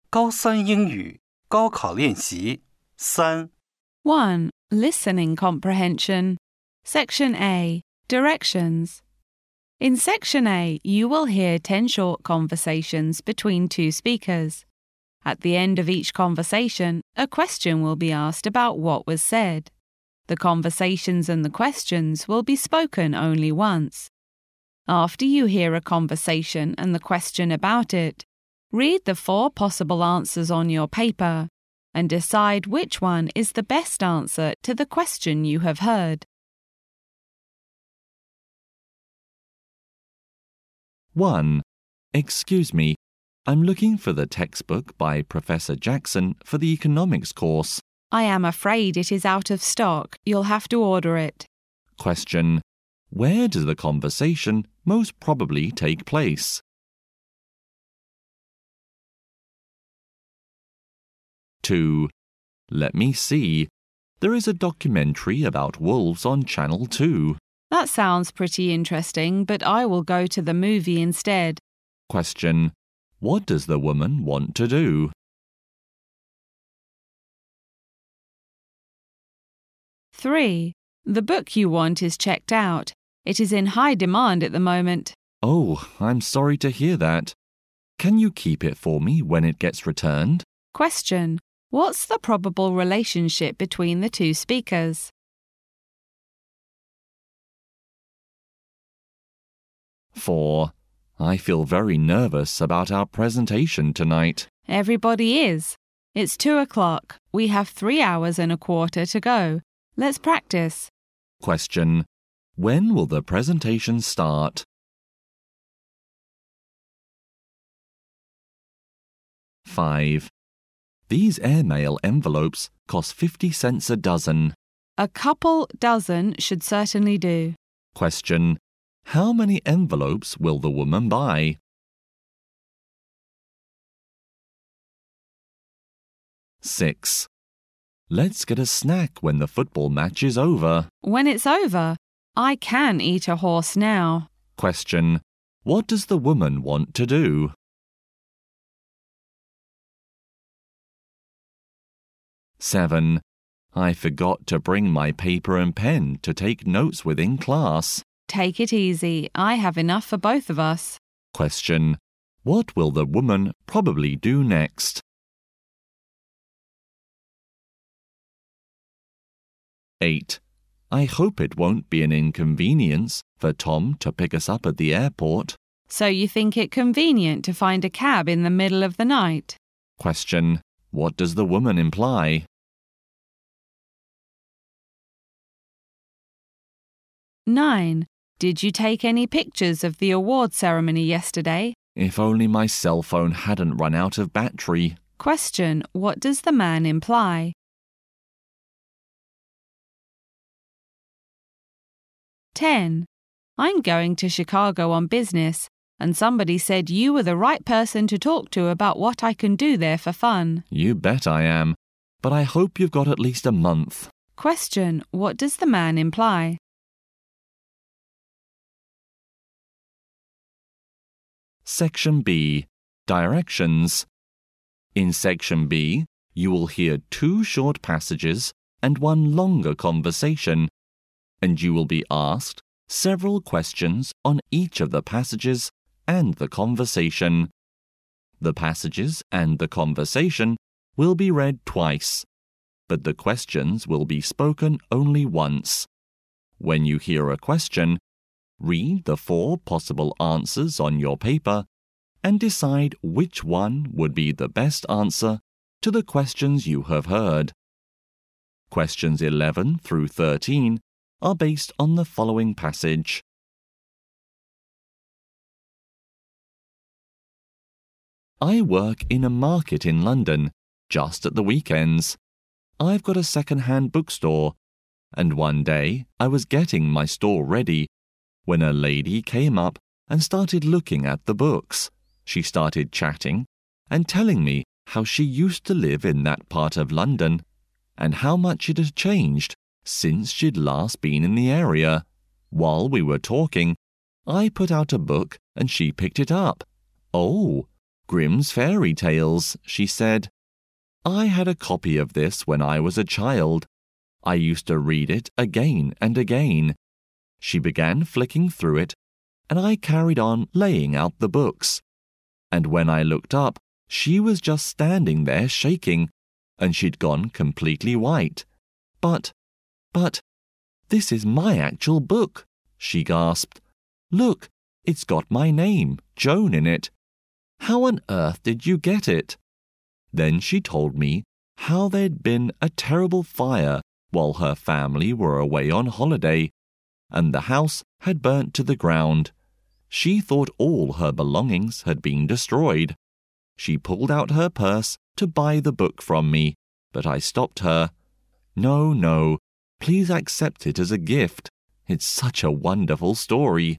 高三英语高考练习3 1. Listening comprehension. Section A. Directions. In Section A, you will hear 10 short conversations between two speakers. At the end of each conversation, a question will be asked about what was said. The conversations and the questions will be spoken only once. After you hear a conversation and the question about it, read the 4 possible answers on your paper and decide which one is the best answer to the question you have heard. 1. Excuse me, I'm looking for the textbook by Professor Jackson for the economics course. I am afraid it is out of stock. You'll have to order it. Question. Where does the conversation most probably take place? 2. Let me see. There is a documentary about wolves on Channel 2. That sounds pretty interesting, but I will go to the movie instead. Question. What does the woman want to do? 3. The book you want is checked out. It is in high demand at the moment. Oh, I'm sorry to hear that. Can you keep it for me when it gets returned? Question. What's the probable relationship between the two speakers? 4. I feel very nervous about our presentation tonight. Everybody is. It's 2 o'clock. We have 3 hours and a quarter to go. Let's practice. Question. When will the presentation start? 5. These airmail envelopes cost 50 cents a dozen. A couple dozen should certainly do. Question. How many envelopes will the woman buy? 6. Let's get a snack when the football match is over. When it's over, I can eat a horse now. Question. What does the woman want to do? 7. I forgot to bring my paper and pen to take notes with in class. Take it easy. I have enough for both of us. Question. What will the woman probably do next? 8. I hope it won't be an inconvenience for Tom to pick us up at the airport. So you think it convenient to find a cab in the middle of the night? Question. What does the woman imply? 9. Did you take any pictures of the award ceremony yesterday? If only my cell phone hadn't run out of battery. Question. What does the man imply? 10. I'm going to Chicago on business, and somebody said you were the right person to talk to about what I can do there for fun. You bet I am. But I hope you've got at least a month. Question. What does the man imply? Section B. Directions. In Section B, you will hear 2 short passages and 1 longer conversation, and you will be asked several questions on each of the passages and the conversation. The passages and the conversation will be read twice, but the questions will be spoken only once. When you hear a question, read the 4 possible answers on your paper and decide which one would be the best answer to the questions you have heard. Questions 11 through 13 are based on the following passage. I work in a market in London, just at the weekends. I've got a second-hand bookstore, and one day I was getting my store ready when a lady came up and started looking at the books. She started chatting and telling me how she used to live in that part of London and how much it had changed since she'd last been in the area. While we were talking, I put out a book and she picked it up. Oh, Grimm's Fairy Tales, she said. I had a copy of this when I was a child. I used to read it again and again. She began flicking through it, and I carried on laying out the books. And when I looked up, she was just standing there shaking, and she'd gone completely white. But, this is my actual book, she gasped. Look, it's got my name, Joan, in it. How on earth did you get it? Then she told me how there'd been a terrible fire while her family were away on holiday, and the house had burnt to the ground. She thought all her belongings had been destroyed. She pulled out her purse to buy the book from me, but I stopped her. No, please accept it as a gift. It's such a wonderful story.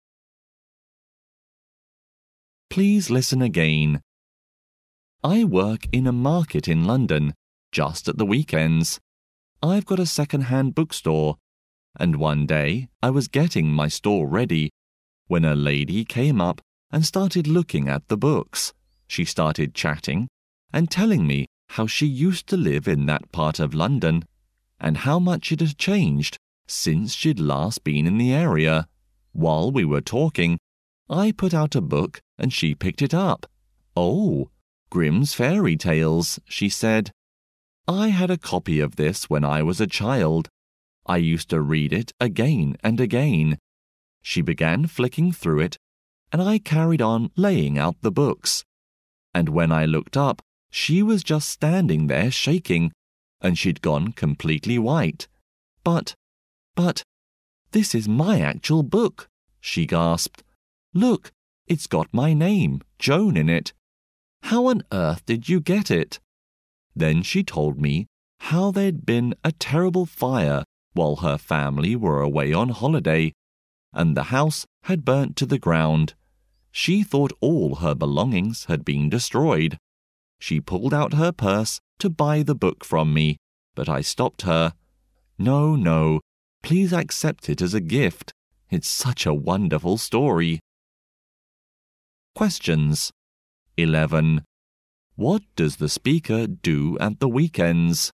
Please listen again. I work in a market in London, just at the weekends. I've got a second-hand bookstore, and one day I was getting my store ready when a lady came up and started looking at the books. She started chatting and telling me how she used to live in that part of London and how much it had changed since she'd last been in the area. While we were talking, I put out a book and she picked it up. Oh, Grimm's Fairy Tales, she said. I had a copy of this when I was a child. I used to read it again and again. She began flicking through it, and I carried on laying out the books. And when I looked up, she was just standing there shaking, and she'd gone completely white. But, this is my actual book, she gasped. Look, it's got my name, Joan, in it. How on earth did you get it? Then she told me how there'd been a terrible fire while her family were away on holiday, and the house had burnt to the ground. She thought all her belongings had been destroyed. She pulled out her purse to buy the book from me, but I stopped her. No, please accept it as a gift. It's such a wonderful story. Questions. 11. What does the speaker do at the weekends?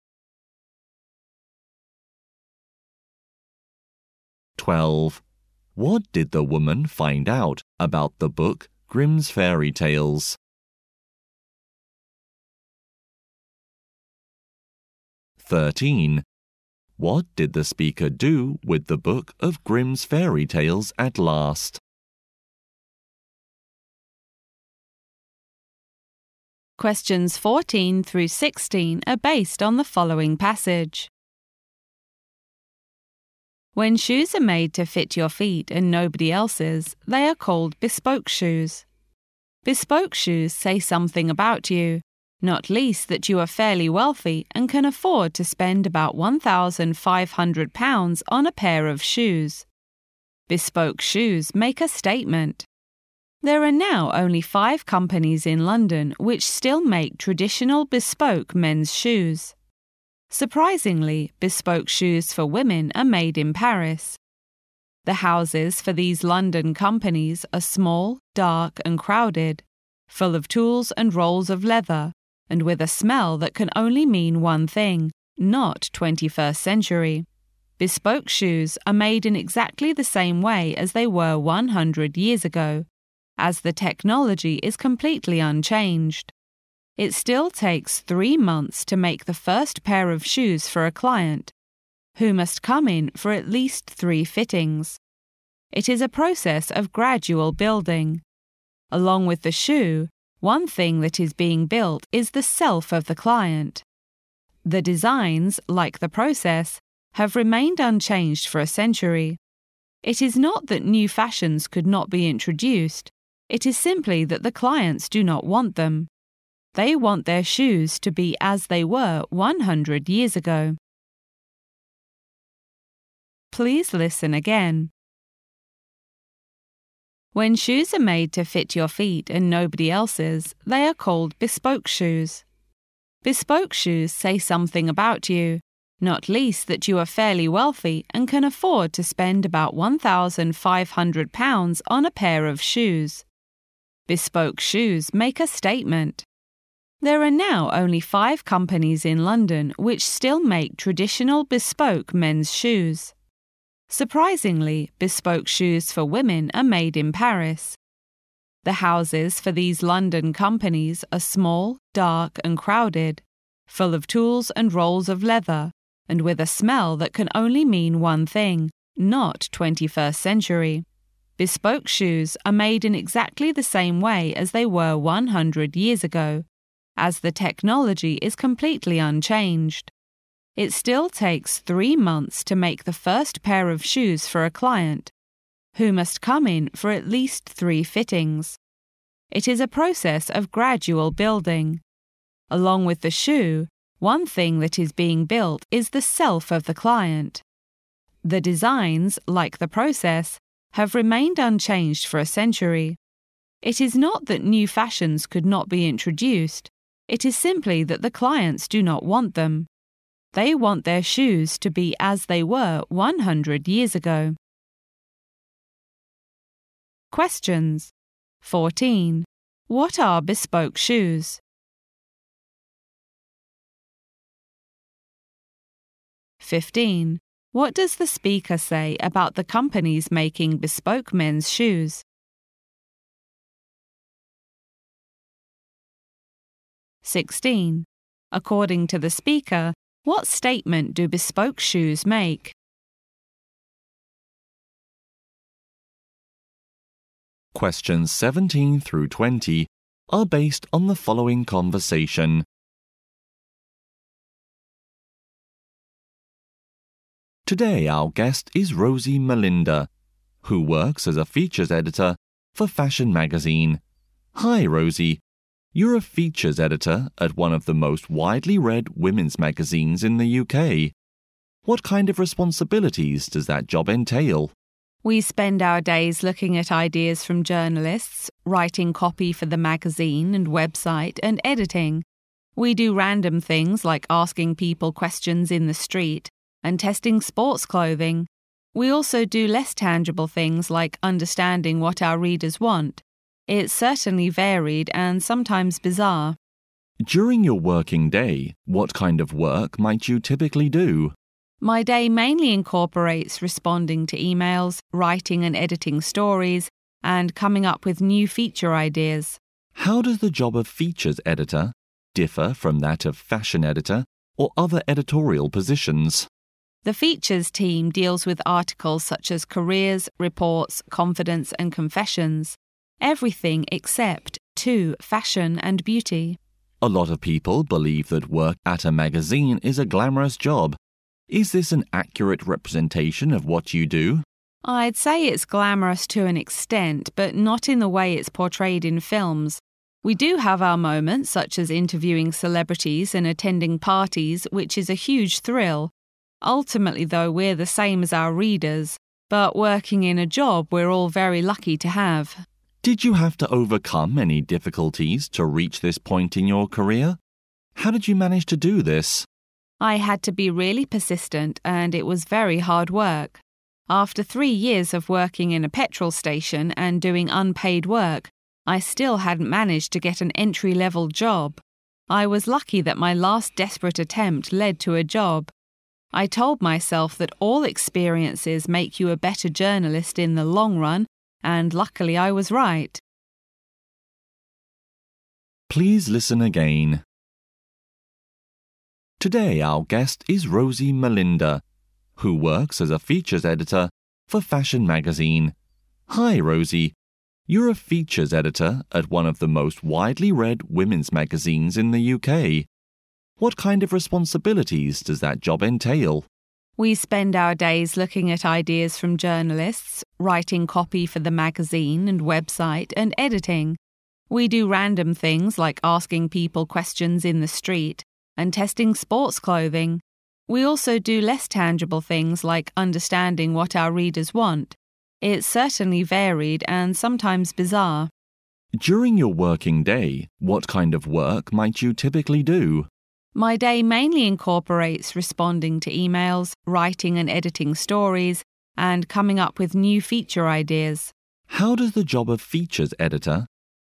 12. What did the woman find out about the book Grimm's Fairy Tales? 13. What did the speaker do with the book of Grimm's Fairy Tales at last? Questions 14 through 16 are based on the following passage. When shoes are made to fit your feet and nobody else's, they are called bespoke shoes. Bespoke shoes say something about you, not least that you are fairly wealthy and can afford to spend about £1,500 on a pair of shoes. Bespoke shoes make a statement. There are now only 5 companies in London which still make traditional bespoke men's shoes. Surprisingly, bespoke shoes for women are made in Paris. The houses for these London companies are small, dark and crowded, full of tools and rolls of leather, and with a smell that can only mean one thing, not 21st century. Bespoke shoes are made in exactly the same way as they were 100 years ago, as the technology is completely unchanged. It still takes 3 months to make the first pair of shoes for a client, who must come in for at least 3 fittings. It is a process of gradual building. Along with the shoe, one thing that is being built is the self of the client. The designs, like the process, have remained unchanged for a century. It is not that new fashions could not be introduced. It is simply that the clients do not want them. They want their shoes to be as they were 100 years ago. Please listen again. When shoes are made to fit your feet and nobody else's, they are called bespoke shoes. Bespoke shoes say something about you, not least that you are fairly wealthy and can afford to spend about £1,500 on a pair of shoes. Bespoke shoes make a statement. There are now only 5 companies in London which still make traditional bespoke men's shoes. Surprisingly, bespoke shoes for women are made in Paris. The houses for these London companies are small, dark and crowded, full of tools and rolls of leather, and with a smell that can only mean one thing, not 21st century. Bespoke shoes are made in exactly the same way as they were 100 years ago, as the technology is completely unchanged. It still takes 3 months to make the first pair of shoes for a client, who must come in for at least 3 fittings. It is a process of gradual building. Along with the shoe, one thing that is being built is the self of the client. The designs, like the process, have remained unchanged for a century. It is not that new fashions could not be introduced. It is simply that the clients do not want them. They want their shoes to be as they were 100 years ago. Questions. 14. What are bespoke shoes? 15. What does the speaker say about the companies making bespoke men's shoes? 16. According to the speaker, what statement do bespoke shoes make? Questions 17 through 20 are based on the following conversation. Today our guest is Rosie Melinda, who works as a features editor for Fashion Magazine. Hi Rosie, you're a features editor at one of the most widely read women's magazines in the UK. What kind of responsibilities does that job entail? We spend our days looking at ideas from journalists, writing copy for the magazine and website, and editing. We do random things like asking people questions in the street and testing sports clothing. We also do less tangible things like understanding what our readers want. It's certainly varied and sometimes bizarre. During your working day, what kind of work might you typically do? My day mainly incorporates responding to emails, writing and editing stories, and coming up with new feature ideas. How does the job of features editor differ from that of fashion editor or other editorial positions? The features team deals with articles such as careers, reports, confidence and confessions. Everything except fashion and beauty. A lot of people believe that work at a magazine is a glamorous job. Is this an accurate representation of what you do? I'd say it's glamorous to an extent, but not in the way it's portrayed in films. We do have our moments, such as interviewing celebrities and attending parties, which is a huge thrill. Ultimately, though, we're the same as our readers, but working in a job we're all very lucky to have. Did you have to overcome any difficulties to reach this point in your career? How did you manage to do this? I had to be really persistent and it was very hard work. After 3 years of working in a petrol station and doing unpaid work, I still hadn't managed to get an entry-level job. I was lucky that my last desperate attempt led to a job. I told myself that all experiences make you a better journalist in the long run, and luckily I was right. Please listen again. Today our guest is Rosie Melinda, who works as a features editor for Fashion Magazine. Hi Rosie, you're a features editor at one of the most widely read women's magazines in the UK. What kind of responsibilities does that job entail? We spend our days looking at ideas from journalists, writing copy for the magazine and website, and editing. We do random things like asking people questions in the street and testing sports clothing. We also do less tangible things like understanding what our readers want. It's certainly varied and sometimes bizarre. During your working day, what kind of work might you typically do? My day mainly incorporates responding to emails, writing and editing stories, and coming up with new feature ideas. How does the job of features editor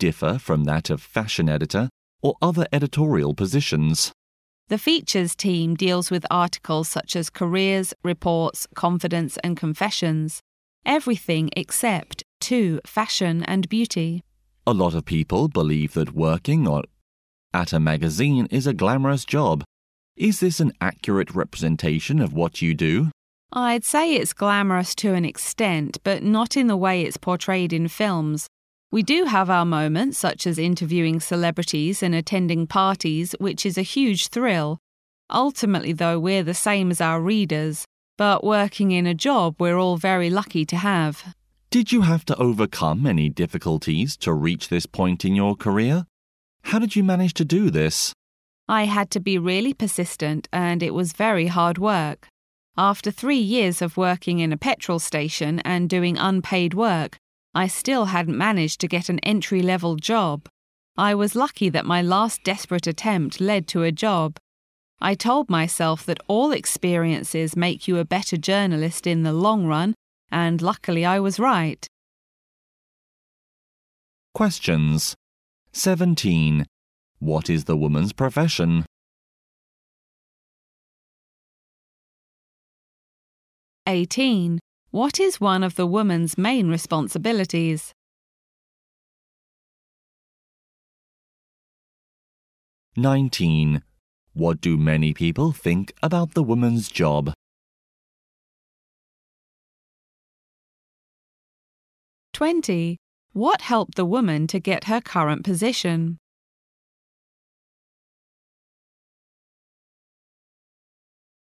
differ from that of fashion editor or other editorial positions. The features team deals with articles such as careers, reports, confidence and confessions. Everything except fashion and beauty. A lot of people believe that working at a magazine is a glamorous job. Is this an accurate representation of what you do? I'd say it's glamorous to an extent, but not in the way it's portrayed in films. We do have our moments, such as interviewing celebrities and attending parties, which is a huge thrill. Ultimately, though, we're the same as our readers, but working in a job we're all very lucky to have. Did you have to overcome any difficulties to reach this point in your career? How did you manage to do this? I had to be really persistent, and it was very hard work. After 3 years of working in a petrol station and doing unpaid work, I still hadn't managed to get an entry-level job. I was lucky that my last desperate attempt led to a job. I told myself that all experiences make you a better journalist in the long run, and luckily I was right. Questions. 17. What is the woman's profession? 18. What is one of the woman's main responsibilities? 19. What do many people think about the woman's job? 20. What helped the woman to get her current position?